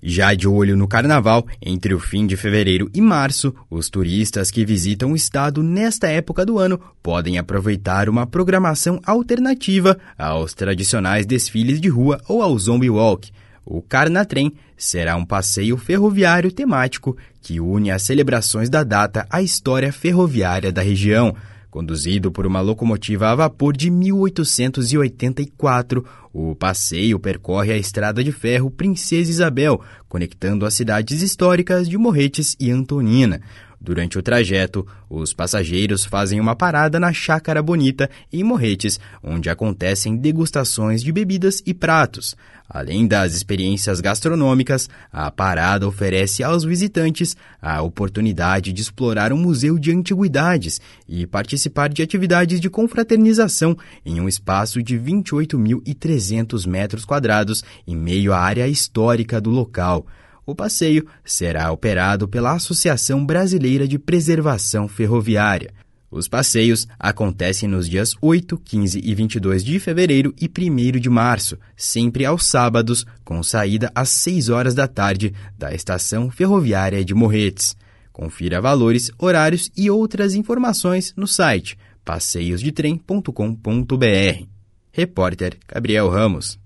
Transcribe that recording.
Já de olho no carnaval, entre o fim de fevereiro e março, os turistas que visitam o estado nesta época do ano podem aproveitar uma programação alternativa aos tradicionais desfiles de rua ou ao Zombie Walk. O Carnatrem será um passeio ferroviário temático que une as celebrações da data à história ferroviária da região. Conduzido por uma locomotiva a vapor de 1884, o passeio percorre a Estrada de Ferro Princesa Isabel, conectando as cidades históricas de Morretes e Antonina. Durante o trajeto, os passageiros fazem uma parada na Chácara Bonita, em Morretes, onde acontecem degustações de bebidas e pratos. Além das experiências gastronômicas, a parada oferece aos visitantes a oportunidade de explorar um museu de antiguidades e participar de atividades de confraternização em um espaço de 28.300 metros quadrados em meio à área histórica do local. O passeio será operado pela Associação Brasileira de Preservação Ferroviária. Os passeios acontecem nos dias 8, 15 e 22 de fevereiro e 1º de março, sempre aos sábados, com saída às 6 horas da tarde da Estação Ferroviária de Morretes. Confira valores, horários e outras informações no site passeiosdetrem.com.br. Repórter Gabriel Ramos.